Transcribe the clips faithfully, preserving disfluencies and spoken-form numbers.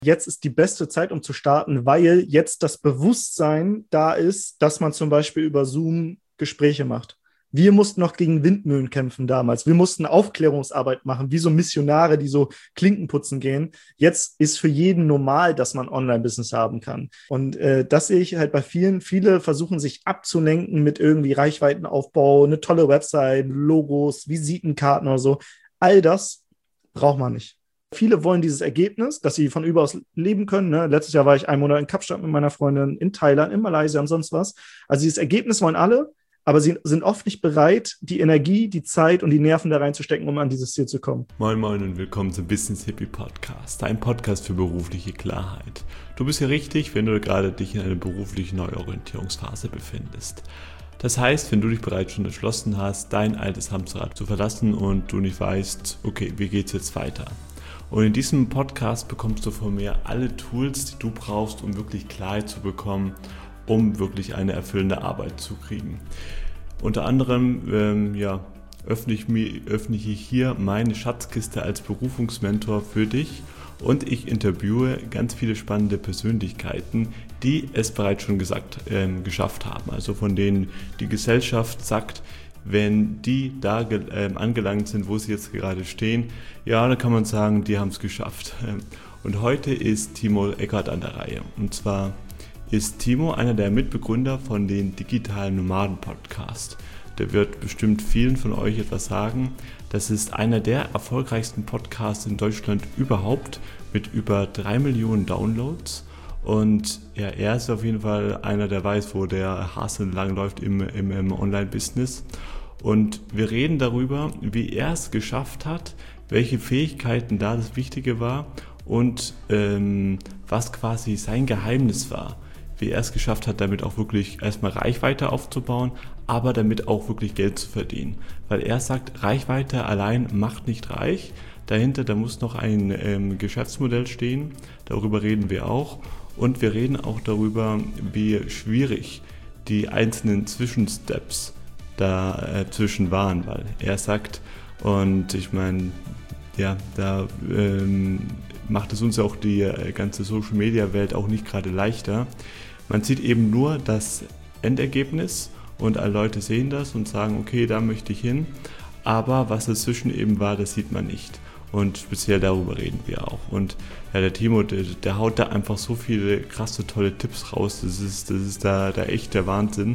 Jetzt ist die beste Zeit, um zu starten, weil jetzt das Bewusstsein da ist, dass man zum Beispiel über Zoom Gespräche macht. Wir mussten noch gegen Windmühlen kämpfen damals. Wir mussten Aufklärungsarbeit machen, wie so Missionare, die so Klinken putzen gehen. Jetzt ist für jeden normal, dass man Online-Business haben kann. Und äh, das sehe ich halt bei vielen. Viele versuchen sich abzulenken mit irgendwie Reichweitenaufbau, eine tolle Website, Logos, Visitenkarten oder so. All das braucht man nicht. Viele wollen dieses Ergebnis, dass sie von überaus leben können. Ne? Letztes Jahr war ich einen Monat in Kapstadt mit meiner Freundin, in Thailand, in Malaysia und sonst was. Also dieses Ergebnis wollen alle, aber sie sind oft nicht bereit, die Energie, die Zeit und die Nerven da reinzustecken, um an dieses Ziel zu kommen. Moin Moin und willkommen zum Business Hippie Podcast, ein Podcast für berufliche Klarheit. Du bist hier richtig, wenn du gerade dich in einer beruflichen Neuorientierungsphase befindest. Das heißt, wenn du dich bereits schon entschlossen hast, dein altes Hamsterrad zu verlassen und du nicht weißt, okay, wie geht's jetzt weiter? Und in diesem Podcast bekommst du von mir alle Tools, die du brauchst, um wirklich Klarheit zu bekommen, um wirklich eine erfüllende Arbeit zu kriegen. Unter anderem ähm, ja, öffne ich, mir, öffne ich hier meine Schatzkiste als Berufungsmentor für dich und ich interviewe ganz viele spannende Persönlichkeiten, die es bereits schon gesagt, ähm, geschafft haben. Also von denen die Gesellschaft sagt, wenn die da äh, angelangt sind, wo sie jetzt gerade stehen, ja, dann kann man sagen, die haben es geschafft. Und heute ist Timo Eckert an der Reihe. Und zwar ist Timo einer der Mitbegründer von den Digitalen Nomaden Podcast. Der wird bestimmt vielen von euch etwas sagen. Das ist einer der erfolgreichsten Podcasts in Deutschland überhaupt mit über drei Millionen Downloads. Und ja, er ist auf jeden Fall einer, der weiß, wo der Hase lang läuft im, im, im Online-Business. Und wir reden darüber, wie er es geschafft hat, welche Fähigkeiten da das Wichtige war und ähm, was quasi sein Geheimnis war. Wie er es geschafft hat, damit auch wirklich erstmal Reichweite aufzubauen, aber damit auch wirklich Geld zu verdienen. Weil er sagt, Reichweite allein macht nicht reich. Dahinter, da muss noch ein ähm, Geschäftsmodell stehen. Darüber reden wir auch. Und wir reden auch darüber, wie schwierig die einzelnen Zwischensteps dazwischen äh, waren, weil er sagt, und ich meine, ja, da ähm, macht es uns auch die äh, ganze Social-Media-Welt auch nicht gerade leichter. Man sieht eben nur das Endergebnis und alle Leute sehen das und sagen, okay, da möchte ich hin, aber was dazwischen eben war, das sieht man nicht. Und speziell darüber reden wir auch. Und ja, der Timo, der, der haut da einfach so viele krasse, tolle Tipps raus. Das ist, das ist da, da echt der Wahnsinn.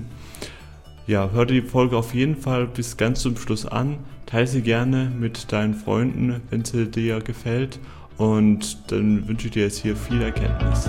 Ja, hör dir die Folge auf jeden Fall bis ganz zum Schluss an. Teile sie gerne mit deinen Freunden, wenn sie dir gefällt. Und dann wünsche ich dir jetzt hier viel Erkenntnis.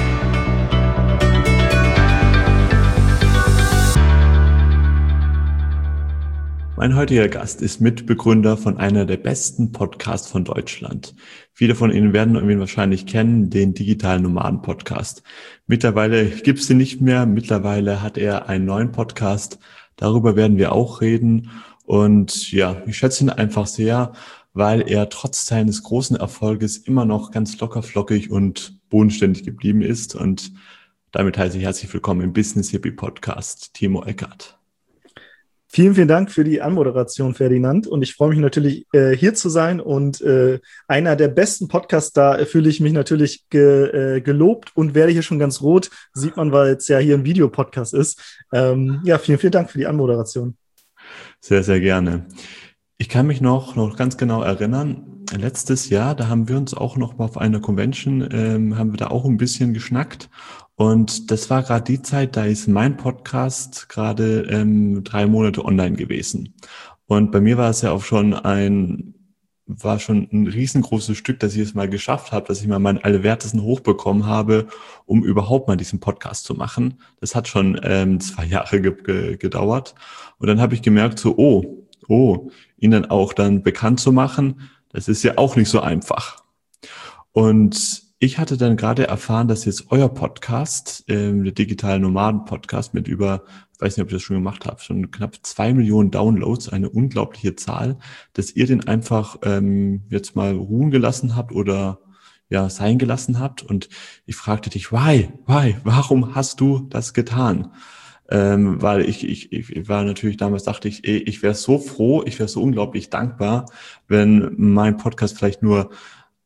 Mein heutiger Gast ist Mitbegründer von einer der besten Podcasts von Deutschland. Viele von Ihnen werden ihn wahrscheinlich kennen, den Digitalen Nomaden Podcast. Mittlerweile gibt es ihn nicht mehr. Mittlerweile hat er einen neuen Podcast. Darüber werden wir auch reden. Und ja, ich schätze ihn einfach sehr, weil er trotz seines großen Erfolges immer noch ganz locker, flockig und bodenständig geblieben ist. Und damit heiße ich herzlich willkommen im Business Hippie Podcast, Timo Eckert. Vielen, vielen Dank für die Anmoderation, Ferdinand. Und ich freue mich natürlich, äh, hier zu sein. Und äh, einer der besten Podcasts, da fühle ich mich natürlich ge, äh, gelobt und werde hier schon ganz rot. Sieht man, weil es ja hier ein Videopodcast ist. Ähm, ja, vielen, vielen Dank für die Anmoderation. Sehr, sehr gerne. Ich kann mich noch, noch ganz genau erinnern, letztes Jahr, da haben wir uns auch noch mal auf einer Convention, ähm, haben wir da auch ein bisschen geschnackt. Und das war gerade die Zeit, da ist mein Podcast gerade ähm, drei Monate online gewesen. Und bei mir war es ja auch schon ein, war schon ein riesengroßes Stück, dass ich es mal geschafft habe, dass ich mal meinen Allerwertesten hochbekommen habe, um überhaupt mal diesen Podcast zu machen. Das hat schon ähm, zwei Jahre ge- ge- gedauert. Und dann habe ich gemerkt, so, oh, oh, ihn dann auch dann bekannt zu machen, das ist ja auch nicht so einfach. Und ich hatte dann gerade erfahren, dass jetzt euer Podcast, ähm, der Digitale Nomaden Podcast mit über, ich weiß nicht, ob ich das schon gemacht habe, schon knapp zwei Millionen Downloads, eine unglaubliche Zahl, dass ihr den einfach ähm, jetzt mal ruhen gelassen habt oder ja sein gelassen habt. Und ich fragte dich, why, why, warum hast du das getan? Ähm, weil ich, ich, ich war natürlich damals, dachte ich, ich wäre so froh, ich wäre so unglaublich dankbar, wenn mein Podcast vielleicht nur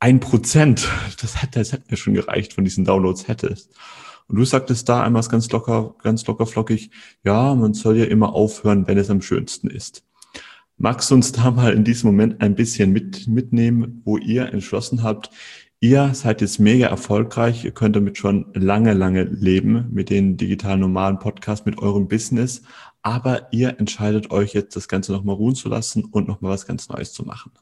ein Prozent, das hätte, das hätte mir schon gereicht, von diesen Downloads hättest. Und du sagtest da einmal ganz locker, ganz locker flockig, ja, man soll ja immer aufhören, wenn es am schönsten ist. Magst du uns da mal in diesem Moment ein bisschen mit, mitnehmen, wo ihr entschlossen habt, ihr seid jetzt mega erfolgreich, ihr könnt damit schon lange, lange leben mit den digitalen Nomaden Podcast, mit eurem Business, aber ihr entscheidet euch jetzt, das Ganze nochmal ruhen zu lassen und nochmal was ganz Neues zu machen.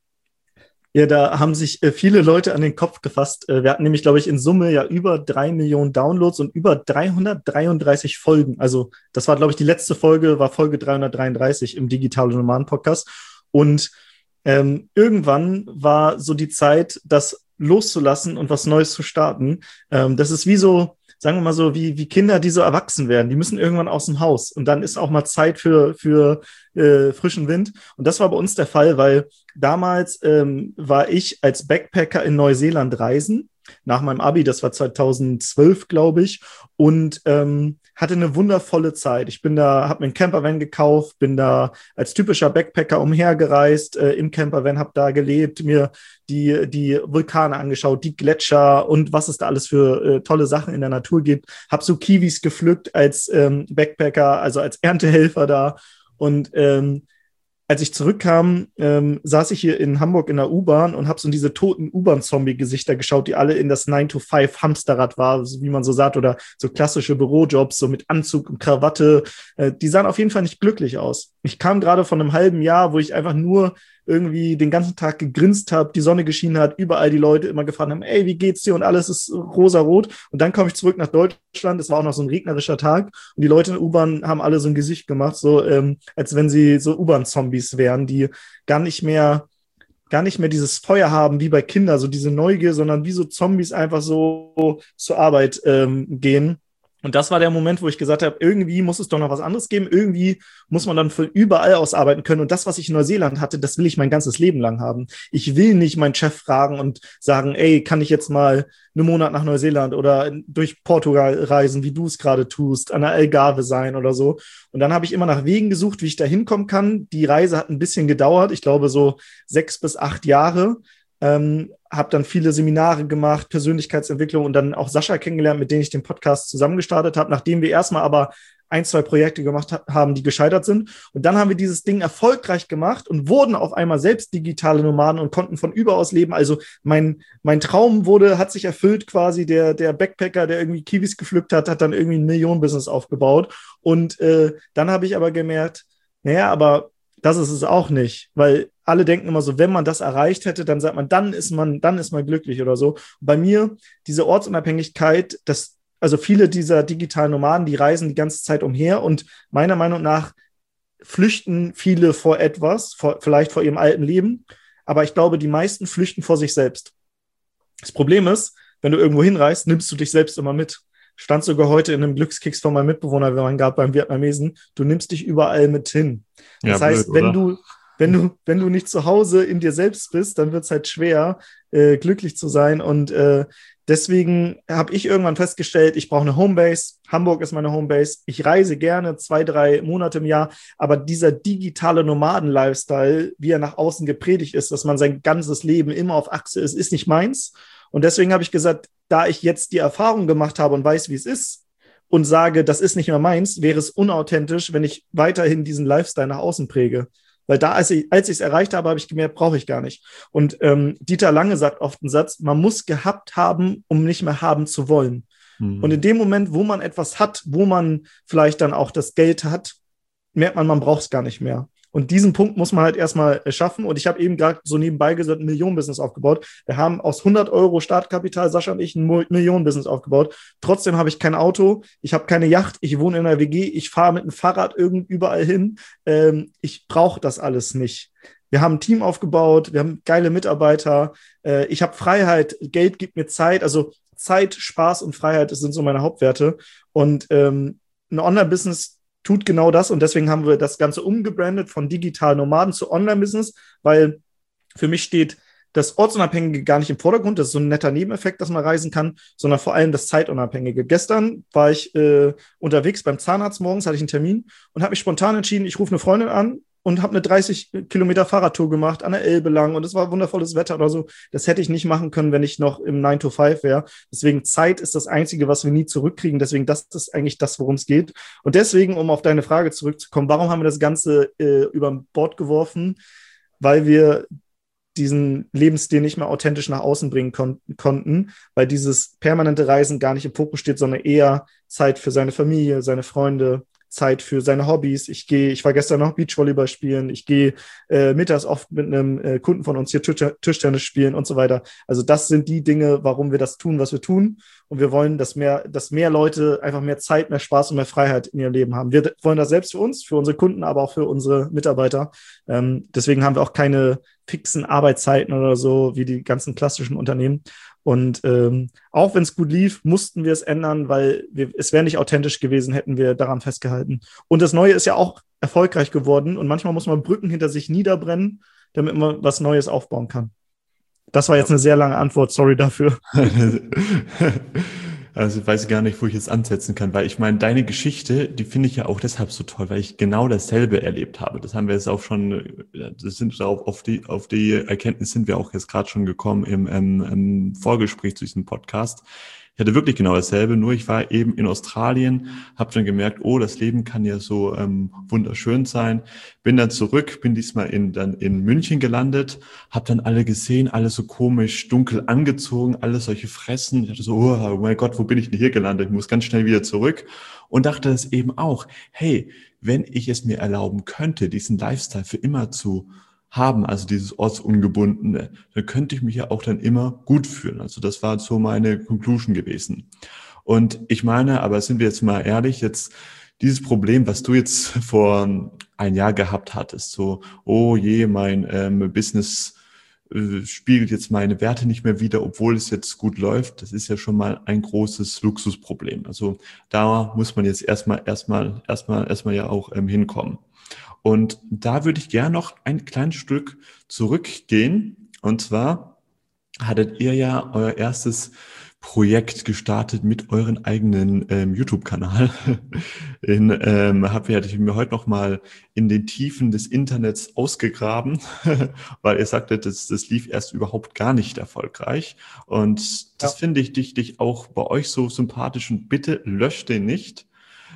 Ja, da haben sich äh, viele Leute an den Kopf gefasst. Äh, wir hatten nämlich, glaube ich, in Summe ja über drei Millionen Downloads und über dreihundertdreiunddreißig Folgen. Also das war, glaube ich, die letzte Folge, war Folge dreihundertdreiunddreißig im Digitale Nomaden Podcast. Und ähm, irgendwann war so die Zeit, das loszulassen und was Neues zu starten. Ähm, das ist wie so, sagen wir mal so, wie, wie Kinder, die so erwachsen werden. Die müssen irgendwann aus dem Haus. Und dann ist auch mal Zeit für, für äh, frischen Wind. Und das war bei uns der Fall, weil damals ähm, war ich als Backpacker in Neuseeland reisen. Nach meinem Abi, das war zweitausendzwölf, glaube ich. Und ähm, hatte eine wundervolle Zeit. Ich bin da, habe mir einen Campervan gekauft, bin da als typischer Backpacker umhergereist, äh, im Campervan, habe da gelebt, mir die, die Vulkane angeschaut, die Gletscher und was es da alles für äh, tolle Sachen in der Natur gibt. Habe so Kiwis gepflückt als ähm, Backpacker, also als Erntehelfer da. Und ähm, als ich zurückkam, ähm, saß ich hier in Hamburg in der U-Bahn und habe so in diese toten U-Bahn-Zombie-Gesichter geschaut, die alle in das nine to five Hamsterrad war, so wie man so sagt, oder so klassische Bürojobs, so mit Anzug und Krawatte. Äh, die sahen auf jeden Fall nicht glücklich aus. Ich kam gerade von einem halben Jahr, wo ich einfach nur irgendwie den ganzen Tag gegrinst habe, die Sonne geschienen hat, überall die Leute immer gefragt haben, ey, wie geht's dir? Und alles ist rosarot. Und dann komme ich zurück nach Deutschland, es war auch noch so ein regnerischer Tag und die Leute in der U-Bahn haben alle so ein Gesicht gemacht, so ähm, als wenn sie so U-Bahn-Zombies wären, die gar nicht mehr gar nicht mehr dieses Feuer haben wie bei Kindern, so diese Neugier, sondern wie so Zombies einfach so zur Arbeit ähm, gehen. Und das war der Moment, wo ich gesagt habe, irgendwie muss es doch noch was anderes geben. Irgendwie muss man dann von überall aus arbeiten können. Und das, was ich in Neuseeland hatte, das will ich mein ganzes Leben lang haben. Ich will nicht meinen Chef fragen und sagen, ey, kann ich jetzt mal einen Monat nach Neuseeland oder durch Portugal reisen, wie du es gerade tust, an der Algarve sein oder so. Und dann habe ich immer nach Wegen gesucht, wie ich da hinkommen kann. Die Reise hat ein bisschen gedauert. Ich glaube, so sechs bis acht Jahre. Ähm, habe dann viele Seminare gemacht, Persönlichkeitsentwicklung und dann auch Sascha kennengelernt, mit denen ich den Podcast zusammen gestartet habe, nachdem wir erstmal aber ein, zwei Projekte gemacht ha- haben, die gescheitert sind. Und dann haben wir dieses Ding erfolgreich gemacht und wurden auf einmal selbst digitale Nomaden und konnten von überaus leben. Also mein, mein Traum wurde, hat sich erfüllt quasi. Der, der Backpacker, der irgendwie Kiwis gepflückt hat, hat dann irgendwie ein Millionenbusiness aufgebaut. Und äh, dann habe ich aber gemerkt, naja, aber das ist es auch nicht, weil alle denken immer so, wenn man das erreicht hätte, dann sagt man, dann ist man, dann ist man glücklich oder so. Und bei mir, diese Ortsunabhängigkeit, das, also viele dieser digitalen Nomaden, die reisen die ganze Zeit umher und meiner Meinung nach flüchten viele vor etwas, vor, vielleicht vor ihrem alten Leben, aber ich glaube, die meisten flüchten vor sich selbst. Das Problem ist, wenn du irgendwo hinreist, nimmst du dich selbst immer mit. Stand sogar heute in einem Glückskeks von meinem Mitbewohner, wir waren gerade beim Vietnamesen, du nimmst dich überall mit hin. Das ja, heißt, blöd, wenn du Wenn du, wenn du nicht zu Hause in dir selbst bist, dann wird es halt schwer, äh, glücklich zu sein. Und äh, deswegen habe ich irgendwann festgestellt, ich brauche eine Homebase. Hamburg ist meine Homebase. Ich reise gerne zwei, drei Monate im Jahr. Aber dieser digitale Nomaden-Lifestyle, wie er nach außen gepredigt ist, dass man sein ganzes Leben immer auf Achse ist, ist nicht meins. Und deswegen habe ich gesagt, da ich jetzt die Erfahrung gemacht habe und weiß, wie es ist, und sage, das ist nicht mehr meins, wäre es unauthentisch, wenn ich weiterhin diesen Lifestyle nach außen präge. Weil da, als ich als ich es erreicht habe, habe ich gemerkt, brauche ich gar nicht. Und ähm, Dieter Lange sagt oft einen Satz, man muss gehabt haben, um nicht mehr haben zu wollen. Mhm. Und in dem Moment, wo man etwas hat, wo man vielleicht dann auch das Geld hat, merkt man, man braucht es gar nicht mehr. Und diesen Punkt muss man halt erstmal schaffen. Und ich habe eben gerade so nebenbei gesagt, ein Millionenbusiness aufgebaut. Wir haben aus hundert Euro Startkapital, Sascha und ich, ein Millionenbusiness aufgebaut. Trotzdem habe ich kein Auto, ich habe keine Yacht, ich wohne in einer W G, ich fahre mit dem Fahrrad irgend überall hin. Ähm, ich brauche das alles nicht. Wir haben ein Team aufgebaut, wir haben geile Mitarbeiter. Äh, ich habe Freiheit, Geld gibt mir Zeit. Also Zeit, Spaß und Freiheit, das sind so meine Hauptwerte. Und ähm, ein Online-Business tut genau das und deswegen haben wir das Ganze umgebrandet von digitalen Nomaden zu Online-Business, weil für mich steht das Ortsunabhängige gar nicht im Vordergrund, das ist so ein netter Nebeneffekt, dass man reisen kann, sondern vor allem das Zeitunabhängige. Gestern war ich äh, unterwegs beim Zahnarzt morgens, hatte ich einen Termin und habe mich spontan entschieden, ich rufe eine Freundin an und habe eine dreißig Kilometer Fahrradtour gemacht an der Elbe lang und es war wundervolles Wetter oder so. Das hätte ich nicht machen können, wenn ich noch im nine to five wäre. Deswegen Zeit ist das Einzige, was wir nie zurückkriegen. Deswegen, das ist eigentlich das, worum es geht. Und deswegen, um auf deine Frage zurückzukommen, warum haben wir das Ganze äh, über Bord geworfen? Weil wir diesen Lebensstil nicht mehr authentisch nach außen bringen kon- konnten, weil dieses permanente Reisen gar nicht im Fokus steht, sondern eher Zeit für seine Familie, seine Freunde, Zeit für seine Hobbys. Ich gehe, ich war gestern noch Beachvolleyball spielen, ich gehe äh, mittags oft mit einem äh, Kunden von uns hier Tisch- Tischtennis spielen und so weiter. Also das sind die Dinge, warum wir das tun, was wir tun. Und wir wollen, dass mehr, dass mehr Leute einfach mehr Zeit, mehr Spaß und mehr Freiheit in ihrem Leben haben. Wir wollen das selbst für uns, für unsere Kunden, aber auch für unsere Mitarbeiter. Ähm, deswegen haben wir auch keine fixen Arbeitszeiten oder so, wie die ganzen klassischen Unternehmen. Und ähm, auch wenn es gut lief, mussten wir es ändern, weil wir, es wäre nicht authentisch gewesen, hätten wir daran festgehalten. Und das Neue ist ja auch erfolgreich geworden. Und manchmal muss man Brücken hinter sich niederbrennen, damit man was Neues aufbauen kann. Das war jetzt eine sehr lange Antwort, sorry dafür. Also weiß ich gar nicht, wo ich jetzt ansetzen kann, weil ich meine, deine Geschichte, die finde ich ja auch deshalb so toll, weil ich genau dasselbe erlebt habe. Das haben wir jetzt auch schon, das sind auch auf die, auf die Erkenntnis sind wir auch jetzt gerade schon gekommen im, im, im Vorgespräch zu diesem Podcast. Ich hatte wirklich genau dasselbe, nur ich war eben in Australien, habe dann gemerkt, oh, das Leben kann ja so ähm, wunderschön sein. Bin dann zurück, bin diesmal in dann in München gelandet, habe dann alle gesehen, alle so komisch dunkel angezogen, alle solche Fressen. Ich dachte so, oh mein Gott, wo bin ich denn hier gelandet? Ich muss ganz schnell wieder zurück. Und dachte das eben auch, hey, wenn ich es mir erlauben könnte, diesen Lifestyle für immer zu haben, also dieses Ortsungebundene, dann könnte ich mich ja auch dann immer gut fühlen. Also das war so meine Conclusion gewesen. Und ich meine, aber sind wir jetzt mal ehrlich, jetzt dieses Problem, was du jetzt vor ein Jahr gehabt hattest, so, oh je, mein ähm, Business äh, spiegelt jetzt meine Werte nicht mehr wider, obwohl es jetzt gut läuft, das ist ja schon mal ein großes Luxusproblem. Also da muss man jetzt erstmal, erstmal, erstmal, erstmal ja auch ähm, hinkommen. Und da würde ich gerne noch ein kleines Stück zurückgehen. Und zwar hattet ihr ja euer erstes Projekt gestartet mit euren eigenen ähm, YouTube-Kanal. In, ähm, hab, hatte ich mir heute noch mal in den Tiefen des Internets ausgegraben, weil ihr sagtet, das, das lief erst überhaupt gar nicht erfolgreich. Und das ja. finde ich dich, dich auch bei euch so sympathisch und bitte löscht den nicht.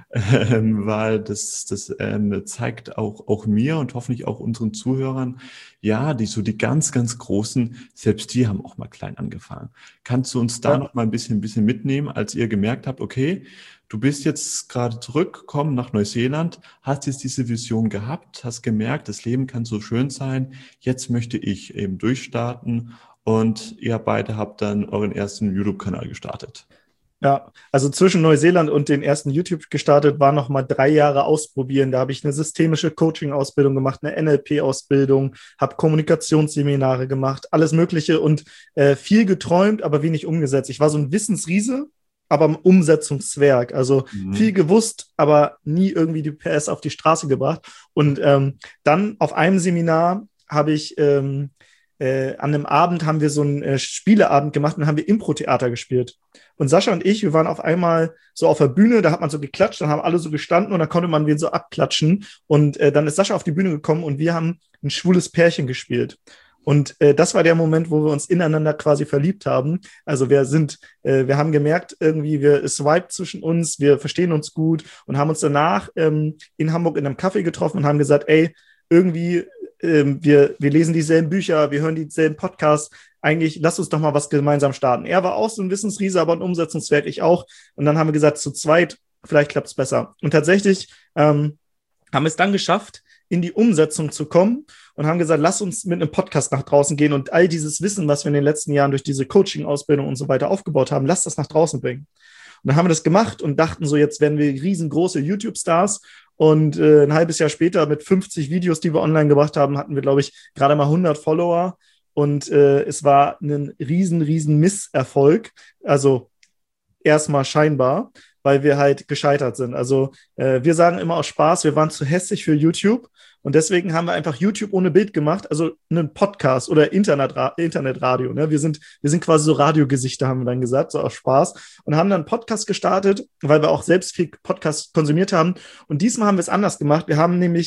Ähm, weil das, das ähm, zeigt auch, auch mir und hoffentlich auch unseren Zuhörern, ja, die so die ganz, ganz Großen, selbst die haben auch mal klein angefangen. Kannst du uns da ja. noch mal ein bisschen, ein bisschen mitnehmen, als ihr gemerkt habt, okay, du bist jetzt gerade zurückgekommen nach Neuseeland, hast jetzt diese Vision gehabt, hast gemerkt, das Leben kann so schön sein, jetzt möchte ich eben durchstarten und ihr beide habt dann euren ersten YouTube-Kanal gestartet. Ja, also zwischen Neuseeland und den ersten YouTube gestartet war noch mal drei Jahre ausprobieren. Da habe ich eine systemische Coaching-Ausbildung gemacht, eine N L P-Ausbildung, habe Kommunikationsseminare gemacht, alles Mögliche und äh, viel geträumt, aber wenig umgesetzt. Ich war so ein Wissensriese, aber ein Umsetzungszwerg. Also mhm. viel gewusst, aber nie irgendwie die P S auf die Straße gebracht. Und ähm, dann auf einem Seminar habe ich ähm, Äh, an einem Abend haben wir so einen äh, Spieleabend gemacht und haben wir Impro-Theater gespielt. Und Sascha und ich, wir waren auf einmal so auf der Bühne, da hat man so geklatscht, dann haben alle so gestanden und dann konnte man wen so abklatschen. Und äh, dann ist Sascha auf die Bühne gekommen und wir haben ein schwules Pärchen gespielt. Und äh, das war der Moment, wo wir uns ineinander quasi verliebt haben. Also wir sind, äh, wir haben gemerkt, irgendwie, wir es swiped zwischen uns, wir verstehen uns gut und haben uns danach ähm, in Hamburg in einem Café getroffen und haben gesagt, ey, irgendwie Wir, wir lesen dieselben Bücher, wir hören dieselben Podcasts. Eigentlich, lass uns doch mal was gemeinsam starten. Er war auch so ein Wissensriese, aber ein Umsetzungswerk, ich auch. Und dann haben wir gesagt, zu zweit, vielleicht klappt es besser. Und tatsächlich ähm, haben wir es dann geschafft, in die Umsetzung zu kommen und haben gesagt, lass uns mit einem Podcast nach draußen gehen und all dieses Wissen, was wir in den letzten Jahren durch diese Coaching-Ausbildung und so weiter aufgebaut haben, lass das nach draußen bringen. Und dann haben wir das gemacht und dachten so, jetzt werden wir riesengroße YouTube-Stars. Und äh, ein halbes Jahr später mit fünfzig Videos, die wir online gebracht haben, hatten wir, glaube ich, gerade mal hundert Follower. Und äh, es war ein riesen, riesen Misserfolg. Also erstmal scheinbar, weil wir halt gescheitert sind. Also äh, wir sagen immer aus Spaß, wir waren zu hässlich für YouTube. Und deswegen haben wir einfach YouTube ohne Bild gemacht, also einen Podcast oder Internetra- Internetradio. Ne? Wir sind, wir sind quasi so Radiogesichter, haben wir dann gesagt, so aus Spaß. Und haben dann einen Podcast gestartet, weil wir auch selbst viel Podcast konsumiert haben. Und diesmal haben wir es anders gemacht. Wir haben nämlich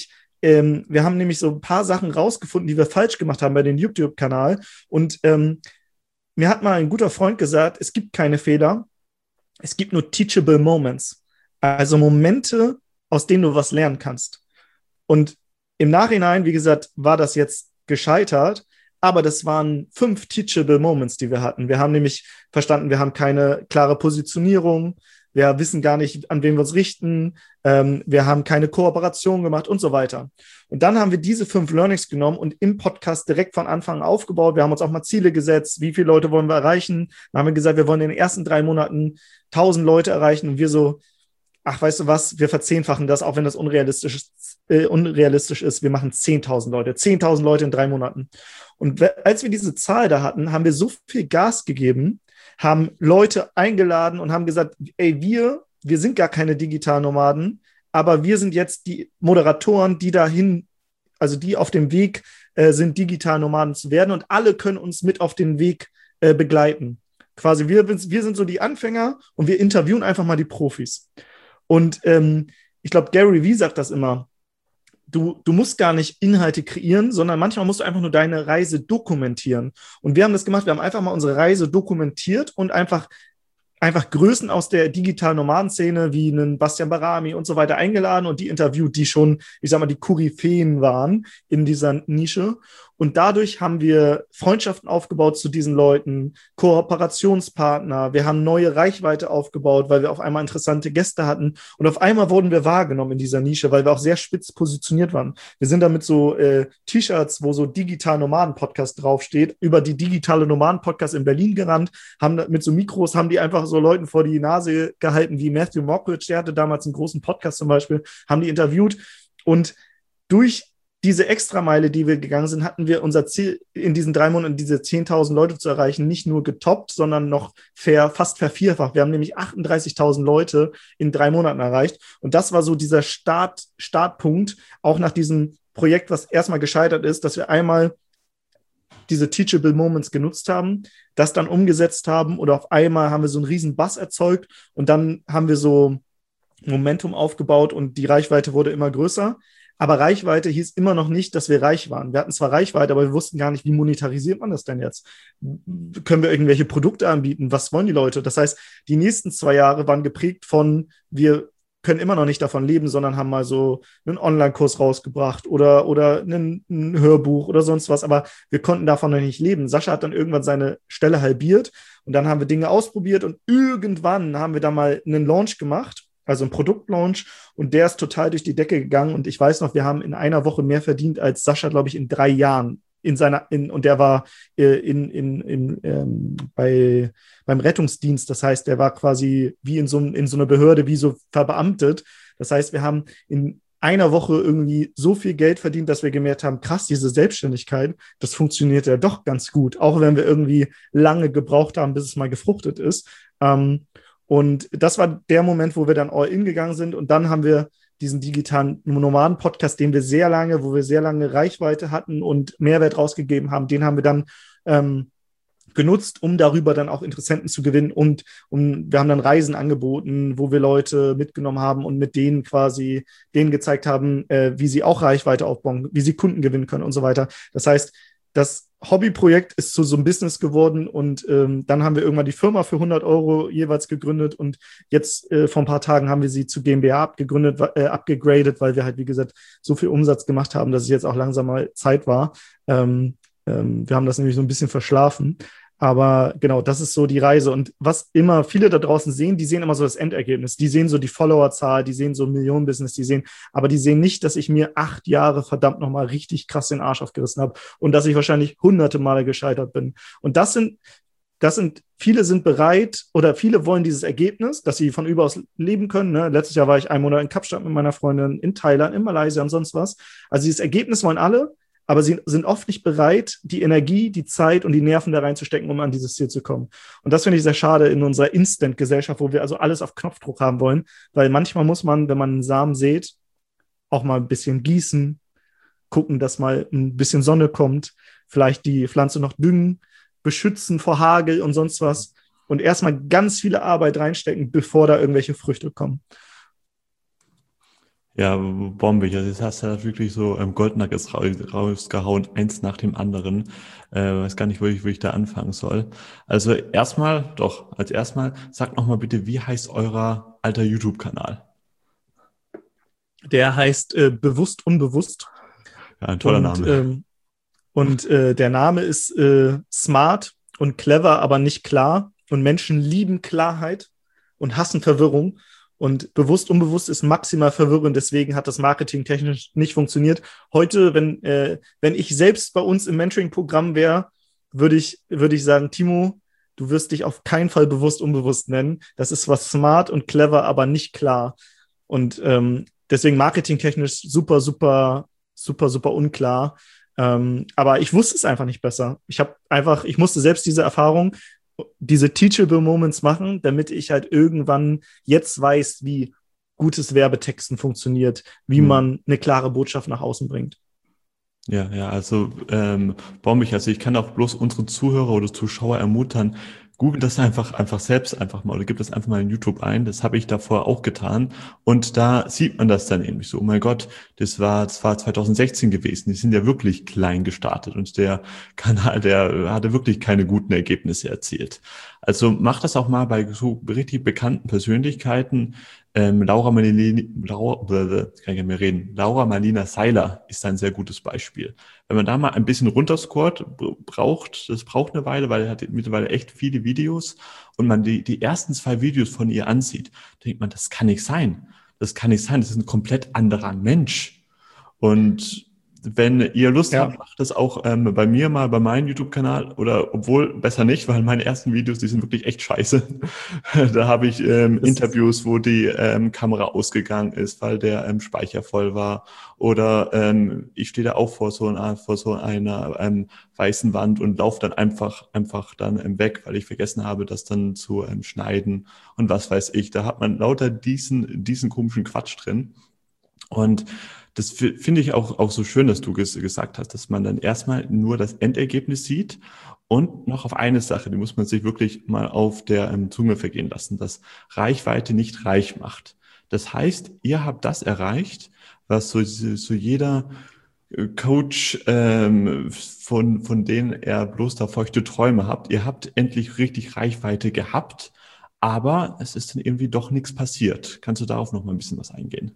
ähm, wir haben nämlich so ein paar Sachen rausgefunden, die wir falsch gemacht haben bei dem YouTube-Kanal. Und ähm, mir hat mal ein guter Freund gesagt, es gibt keine Fehler, es gibt nur teachable moments. Also Momente, aus denen du was lernen kannst. Und im Nachhinein, wie gesagt, war das jetzt gescheitert, aber das waren fünf teachable moments, die wir hatten. Wir haben nämlich verstanden, wir haben keine klare Positionierung, wir wissen gar nicht, an wen wir uns richten, ähm, wir haben keine Kooperation gemacht und so weiter. Und dann haben wir diese fünf Learnings genommen und im Podcast direkt von Anfang an aufgebaut. Wir haben uns auch mal Ziele gesetzt, wie viele Leute wollen wir erreichen. Dann haben wir gesagt, wir wollen in den ersten drei Monaten tausend Leute erreichen und wir so, ach, weißt du was, wir verzehnfachen das, auch wenn das unrealistisch ist, äh, unrealistisch ist. Wir machen zehntausend Leute, zehntausend Leute in drei Monaten. Und als wir diese Zahl da hatten, haben wir so viel Gas gegeben, haben Leute eingeladen und haben gesagt, ey, wir, wir sind gar keine Digitalnomaden, aber wir sind jetzt die Moderatoren, die dahin, also die auf dem Weg äh, sind, Digitalnomaden zu werden und alle können uns mit auf den Weg äh, begleiten. Quasi, wir, wir sind so die Anfänger und wir interviewen einfach mal die Profis. Und ähm, ich glaube, Gary Vee sagt das immer, du, du musst gar nicht Inhalte kreieren, sondern manchmal musst du einfach nur deine Reise dokumentieren. Und wir haben das gemacht, wir haben einfach mal unsere Reise dokumentiert und einfach, einfach Größen aus der digitalen Nomadenszene wie einen Bastian Barami und so weiter eingeladen und die interviewt, die schon, ich sag mal, die Koryphäen waren in dieser Nische. Und dadurch haben wir Freundschaften aufgebaut zu diesen Leuten, Kooperationspartner. Wir haben neue Reichweite aufgebaut, weil wir auf einmal interessante Gäste hatten. Und auf einmal wurden wir wahrgenommen in dieser Nische, weil wir auch sehr spitz positioniert waren. Wir sind da mit so äh, T-Shirts, wo so Digital Nomaden Podcast draufsteht, über die digitale Nomaden Podcast in Berlin gerannt, haben mit so Mikros, haben die einfach so Leuten vor die Nase gehalten, wie Matthew Mockridge, der hatte damals einen großen Podcast zum Beispiel, haben die interviewt. Und durch diese Extrameile, die wir gegangen sind, hatten wir unser Ziel, in diesen drei Monaten diese zehntausend Leute zu erreichen, nicht nur getoppt, sondern noch ver, fast vervierfacht. Wir haben nämlich achtunddreißigtausend Leute in drei Monaten erreicht. Und das war so dieser Start, Startpunkt, auch nach diesem Projekt, was erstmal gescheitert ist, dass wir einmal diese Teachable Moments genutzt haben, das dann umgesetzt haben und auf einmal haben wir so einen riesen Buzz erzeugt und dann haben wir so Momentum aufgebaut und die Reichweite wurde immer größer. Aber Reichweite hieß immer noch nicht, dass wir reich waren. Wir hatten zwar Reichweite, aber wir wussten gar nicht, wie monetarisiert man das denn jetzt? Können wir irgendwelche Produkte anbieten? Was wollen die Leute? Das heißt, die nächsten zwei Jahre waren geprägt von, wir können immer noch nicht davon leben, sondern haben mal so einen Online-Kurs rausgebracht oder, oder einen, ein Hörbuch oder sonst was. Aber wir konnten davon noch nicht leben. Sascha hat dann irgendwann seine Stelle halbiert und dann haben wir Dinge ausprobiert und irgendwann haben wir da mal einen Launch gemacht. Also ein Produktlaunch und der ist total durch die Decke gegangen und ich weiß noch, wir haben in einer Woche mehr verdient als Sascha, glaube ich, in drei Jahren in seiner, in, und der war äh, in, in, in, ähm, bei, beim Rettungsdienst, das heißt, der war quasi wie in so, in so einer Behörde, wie so verbeamtet, das heißt, wir haben in einer Woche irgendwie so viel Geld verdient, dass wir gemerkt haben, krass, diese Selbstständigkeit, das funktioniert ja doch ganz gut, auch wenn wir irgendwie lange gebraucht haben, bis es mal gefruchtet ist. Ähm, Und das war der Moment, wo wir dann all in gegangen sind. Und dann haben wir diesen digitalen Nomaden-Podcast, den wir sehr lange, wo wir sehr lange Reichweite hatten und Mehrwert rausgegeben haben, den haben wir dann ähm, genutzt, um darüber dann auch Interessenten zu gewinnen. Und um, wir haben dann Reisen angeboten, wo wir Leute mitgenommen haben und mit denen quasi denen gezeigt haben, äh, wie sie auch Reichweite aufbauen, wie sie Kunden gewinnen können und so weiter. Das heißt, das Hobbyprojekt ist zu so einem Business geworden und ähm, dann haben wir irgendwann die Firma für hundert Euro jeweils gegründet und jetzt äh, vor ein paar Tagen haben wir sie zu GmbH abgegründet, äh, abgegradet, weil wir halt, wie gesagt, so viel Umsatz gemacht haben, dass es jetzt auch langsam mal Zeit war. Ähm, ähm, wir haben das nämlich so ein bisschen verschlafen. Aber genau, das ist so die Reise. Und was immer viele da draußen sehen, die sehen immer so das Endergebnis. Die sehen so die Followerzahl, die sehen so Millionen-Business, die sehen, aber die sehen nicht, dass ich mir acht Jahre verdammt nochmal richtig krass den Arsch aufgerissen habe und dass ich wahrscheinlich hunderte Male gescheitert bin. Und das sind, das sind, viele sind bereit oder viele wollen dieses Ergebnis, dass sie von überaus leben können. Ne? Letztes Jahr war ich einen Monat in Kapstadt mit meiner Freundin, in Thailand, in Malaysia und sonst was. Also dieses Ergebnis wollen alle. Aber sie sind oft nicht bereit, die Energie, die Zeit und die Nerven da reinzustecken, um an dieses Ziel zu kommen. Und das finde ich sehr schade in unserer Instant-Gesellschaft, wo wir also alles auf Knopfdruck haben wollen. Weil manchmal muss man, wenn man einen Samen sät, auch mal ein bisschen gießen, gucken, dass mal ein bisschen Sonne kommt, vielleicht die Pflanze noch düngen, beschützen vor Hagel und sonst was. Und erstmal ganz viele Arbeit reinstecken, bevor da irgendwelche Früchte kommen. Ja, bombig. Also jetzt hast du da wirklich so ähm, Goldnuggets rausgehauen, eins nach dem anderen. Äh, weiß gar nicht, wo ich, wo ich da anfangen soll. Also erstmal, doch, als erstmal, sagt noch mal bitte, wie heißt euer alter YouTube-Kanal? Der heißt äh, Bewusst Unbewusst. Ja, ein toller Und, Name. ähm, und äh, der Name ist äh, smart und clever, aber nicht klar. Und Menschen lieben Klarheit und hassen Verwirrung. Und bewusst, unbewusst ist maximal verwirrend. Deswegen hat das Marketing technisch nicht funktioniert. Heute, wenn, äh, wenn ich selbst bei uns im Mentoring-Programm wäre, würde ich, würde ich sagen, Timo, du wirst dich auf keinen Fall bewusst, unbewusst nennen. Das ist was smart und clever, aber nicht klar. Und ähm, deswegen marketingtechnisch super, super, super, super unklar. Ähm, aber ich wusste es einfach nicht besser. Ich habe einfach, ich musste selbst diese Erfahrung, diese Teachable Moments machen, damit ich halt irgendwann jetzt weiß, wie gutes Werbetexten funktioniert, wie Hm. man eine klare Botschaft nach außen bringt. Ja, ja, also ähm, bombig. Also ich kann auch bloß unsere Zuhörer oder Zuschauer ermuntern, google das einfach einfach selbst einfach mal oder gib das einfach mal in YouTube ein. Das habe ich davor auch getan und da sieht man das dann nämlich so. Oh mein Gott, das war das war zwanzig sechzehn gewesen. Die sind ja wirklich klein gestartet und der Kanal, der hatte wirklich keine guten Ergebnisse erzielt. Also mach das auch mal bei so richtig bekannten Persönlichkeiten. Ähm, Laura Marlina, Laura, kann ich nicht mehr reden. Laura Marlina Seiler ist ein sehr gutes Beispiel. Wenn man da mal ein bisschen runterscrollt, braucht, das braucht eine Weile, weil er hat mittlerweile echt viele Videos und man die, die ersten zwei Videos von ihr ansieht, denkt man, das kann nicht sein. Das kann nicht sein. Das ist ein komplett anderer Mensch. Und wenn ihr Lust Ja. habt, macht das auch ähm, bei mir mal bei meinem YouTube-Kanal oder obwohl besser nicht, weil meine ersten Videos, die sind wirklich echt scheiße. Da habe ich ähm, Interviews, wo die ähm, Kamera ausgegangen ist, weil der ähm, Speicher voll war. Oder ähm, ich stehe da auch vor so einer, vor so einer ähm, weißen Wand und laufe dann einfach einfach dann ähm, weg, weil ich vergessen habe, das dann zu ähm, schneiden und was weiß ich. Da hat man lauter diesen diesen komischen Quatsch drin. Und das finde ich auch, auch so schön, dass du ges gesagt hast, dass man dann erstmal nur das Endergebnis sieht und noch auf eine Sache, die muss man sich wirklich mal auf der ähm, Zunge vergehen lassen, dass Reichweite nicht reich macht. Das heißt, ihr habt das erreicht, was so, so jeder Coach, ähm, von, von denen er bloß da feuchte Träume habt. Ihr habt endlich richtig Reichweite gehabt, aber es ist dann irgendwie doch nichts passiert. Kannst du darauf noch mal ein bisschen was eingehen?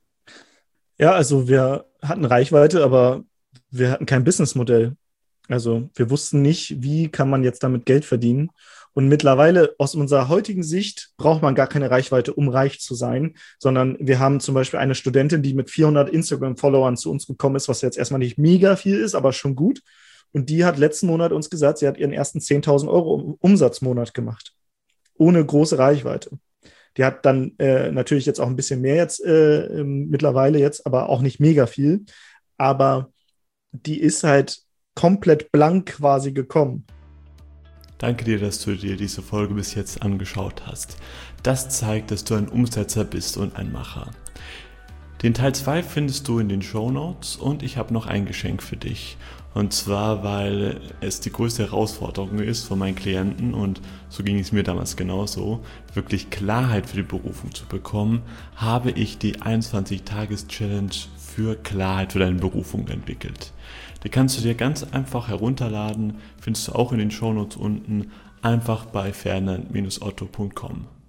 Ja, also wir hatten Reichweite, aber wir hatten kein Businessmodell. Also wir wussten nicht, wie kann man jetzt damit Geld verdienen. Und mittlerweile aus unserer heutigen Sicht braucht man gar keine Reichweite, um reich zu sein, sondern wir haben zum Beispiel eine Studentin, die mit vierhundert Instagram-Followern zu uns gekommen ist, was jetzt erstmal nicht mega viel ist, aber schon gut. Und die hat letzten Monat uns gesagt, sie hat ihren ersten zehntausend Euro Umsatzmonat gemacht, ohne große Reichweite. Die hat dann äh, natürlich jetzt auch ein bisschen mehr jetzt äh, mittlerweile jetzt, aber auch nicht mega viel. Aber die ist halt komplett blank quasi gekommen. Danke dir, dass du dir diese Folge bis jetzt angeschaut hast. Das zeigt, dass du ein Umsetzer bist und ein Macher. Den Teil zwei findest du in den Shownotes und ich habe noch ein Geschenk für dich. Und zwar, weil es die größte Herausforderung ist von meinen Klienten und so ging es mir damals genauso, wirklich Klarheit für die Berufung zu bekommen, habe ich die einundzwanzig-Tages-Challenge für Klarheit für deine Berufung entwickelt. Die kannst du dir ganz einfach herunterladen, findest du auch in den Shownotes unten, einfach bei ferdinand Bindestrich otto Punkt com.